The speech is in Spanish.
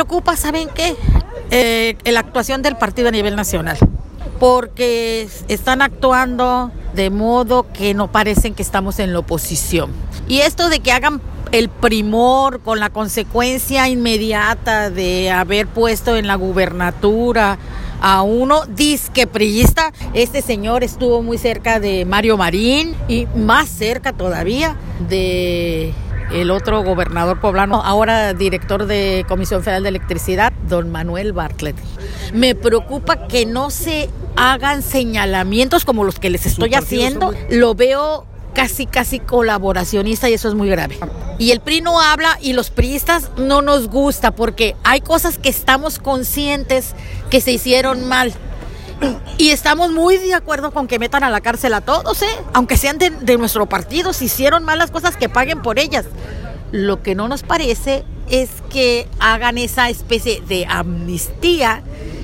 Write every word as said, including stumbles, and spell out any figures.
preocupa, ¿saben qué? Eh, la actuación del partido a nivel nacional, porque están actuando de modo que no parecen que estamos en la oposición. Y esto de que hagan el primor con la consecuencia inmediata de haber puesto en la gubernatura a uno disque priista, este señor estuvo muy cerca de Mario Marín y más cerca todavía de el otro gobernador poblano, ahora director de Comisión Federal de Electricidad, don Manuel Bartlett. Me preocupa que no se hagan señalamientos como los que les estoy haciendo. Lo veo casi, casi colaboracionista y eso es muy grave. Y el P R I no habla y los priistas no nos gusta porque hay cosas que estamos conscientes que se hicieron mal. Y estamos muy de acuerdo con que metan a la cárcel a todos, ¿eh? Aunque sean de, de nuestro partido, si hicieron malas cosas, que paguen por ellas. Lo que no nos parece es que hagan esa especie de amnistía